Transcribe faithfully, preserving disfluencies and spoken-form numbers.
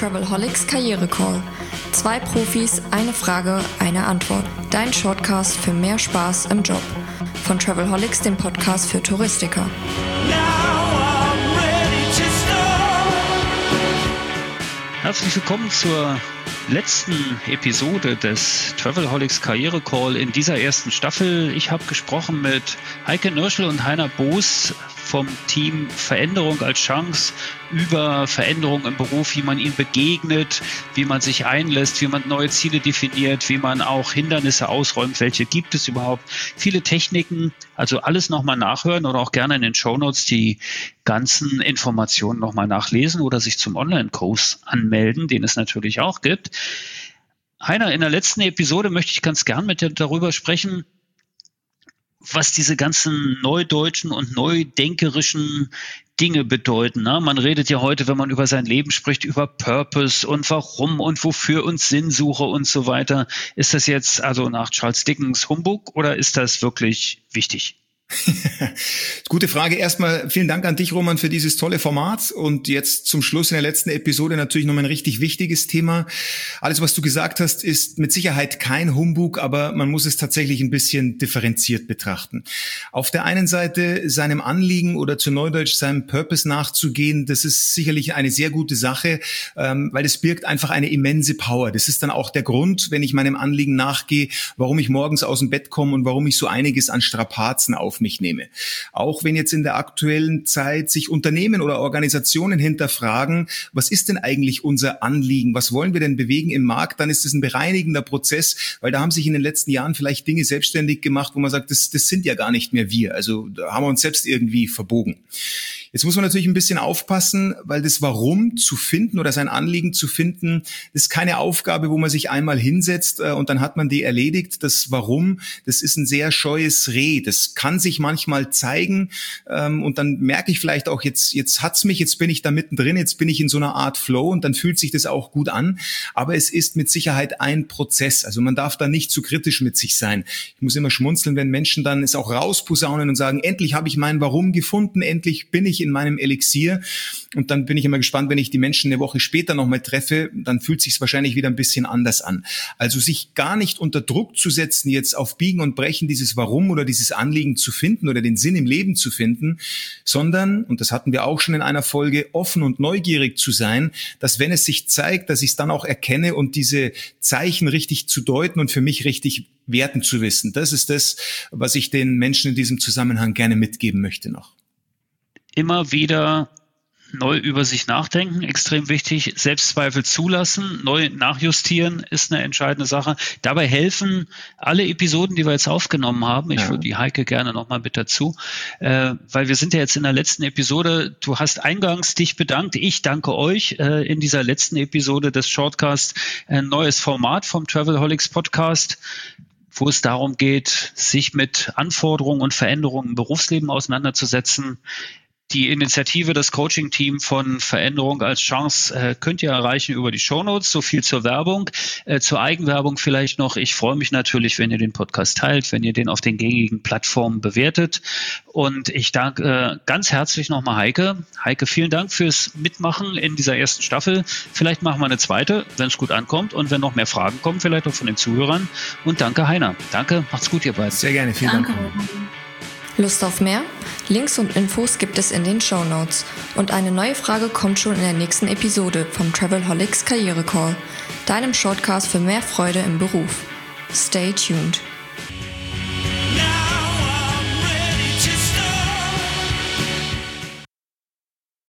Travelholics Karriere Call. Zwei Profis, eine Frage, eine Antwort. Dein Shortcast für mehr Spaß im Job. Von Travelholics, dem Podcast für Touristiker. Herzlich willkommen zur letzten Episode des Travelholics Karriere Call in dieser ersten Staffel. Ich habe gesprochen mit Heike Nürschel und Heiner Boos vom Team Veränderung als Chance über Veränderung im Beruf, wie man ihnen begegnet, wie man sich einlässt, wie man neue Ziele definiert, wie man auch Hindernisse ausräumt, welche gibt es überhaupt. Viele Techniken, also alles nochmal nachhören oder auch gerne in den Shownotes die ganzen Informationen nochmal nachlesen oder sich zum Online-Kurs anmelden, den es natürlich auch gibt. Heiner, in der letzten Episode möchte ich ganz gern mit dir darüber sprechen, was diese ganzen neudeutschen und neudenkerischen Dinge bedeuten. Ne? Man redet ja heute, wenn man über sein Leben spricht, über Purpose und warum und wofür und Sinnsuche und so weiter. Ist das jetzt also nach Charles Dickens Humbug oder ist das wirklich wichtig? Gute Frage. Erstmal vielen Dank an dich, Roman, für dieses tolle Format. Und jetzt zum Schluss in der letzten Episode natürlich nochmal ein richtig wichtiges Thema. Alles, was du gesagt hast, ist mit Sicherheit kein Humbug, aber man muss es tatsächlich ein bisschen differenziert betrachten. Auf der einen Seite seinem Anliegen oder zu Neudeutsch seinem Purpose nachzugehen, das ist sicherlich eine sehr gute Sache, weil es birgt einfach eine immense Power. Das ist dann auch der Grund, wenn ich meinem Anliegen nachgehe, warum ich morgens aus dem Bett komme und warum ich so einiges an Strapazen auf mich nehme. Auch wenn jetzt in der aktuellen Zeit sich Unternehmen oder Organisationen hinterfragen, was ist denn eigentlich unser Anliegen? Was wollen wir denn bewegen im Markt? Dann ist es ein bereinigender Prozess, weil da haben sich in den letzten Jahren vielleicht Dinge selbstständig gemacht, wo man sagt, das, das sind ja gar nicht mehr wir. Also da haben wir uns selbst irgendwie verbogen. Jetzt muss man natürlich ein bisschen aufpassen, weil das Warum zu finden oder sein Anliegen zu finden, das ist keine Aufgabe, wo man sich einmal hinsetzt äh, und dann hat man die erledigt. Das Warum, das ist ein sehr scheues Reh. Das kann sich manchmal zeigen ähm, und dann merke ich vielleicht auch, jetzt jetzt hat's mich, jetzt bin ich da mittendrin, jetzt bin ich in so einer Art Flow und dann fühlt sich das auch gut an. Aber es ist mit Sicherheit ein Prozess. Also man darf da nicht zu kritisch mit sich sein. Ich muss immer schmunzeln, wenn Menschen dann es auch rausposaunen und sagen, endlich habe ich mein Warum gefunden, endlich bin ich in meinem Elixier. Und dann bin ich immer gespannt, wenn ich die Menschen eine Woche später nochmal treffe, dann fühlt sich es wahrscheinlich wieder ein bisschen anders an. Also sich gar nicht unter Druck zu setzen, jetzt auf Biegen und Brechen dieses Warum oder dieses Anliegen zu finden oder den Sinn im Leben zu finden, sondern, und das hatten wir auch schon in einer Folge, offen und neugierig zu sein, dass wenn es sich zeigt, dass ich es dann auch erkenne und diese Zeichen richtig zu deuten und für mich richtig werten zu wissen. Das ist das, was ich den Menschen in diesem Zusammenhang gerne mitgeben möchte noch. Immer wieder neu über sich nachdenken, extrem wichtig, Selbstzweifel zulassen, neu nachjustieren ist eine entscheidende Sache. Dabei helfen alle Episoden, die wir jetzt aufgenommen haben. Ich ja. würde die Heike gerne nochmal mit dazu, äh, weil wir sind ja jetzt in der letzten Episode. Du hast eingangs dich bedankt. Ich danke euch äh, in dieser letzten Episode des Shortcasts. Ein neues Format vom Travelholics Podcast, wo es darum geht, sich mit Anforderungen und Veränderungen im Berufsleben auseinanderzusetzen. Die Initiative, das Coaching-Team von Veränderung als Chance äh, könnt ihr erreichen über die Shownotes. So viel zur Werbung. Äh, zur Eigenwerbung vielleicht noch. Ich freue mich natürlich, wenn ihr den Podcast teilt, wenn ihr den auf den gängigen Plattformen bewertet. Und ich danke äh, ganz herzlich nochmal Heike. Heike, vielen Dank fürs Mitmachen in dieser ersten Staffel. Vielleicht machen wir eine zweite, wenn es gut ankommt. Und wenn noch mehr Fragen kommen, vielleicht auch von den Zuhörern. Und danke, Heiner. Danke, macht's gut, ihr beiden. Sehr gerne, vielen danke. Dank. Lust auf mehr? Links und Infos gibt es in den Shownotes. Und eine neue Frage kommt schon in der nächsten Episode vom Travelholics Karriere Call, deinem Shortcast für mehr Freude im Beruf. Stay tuned.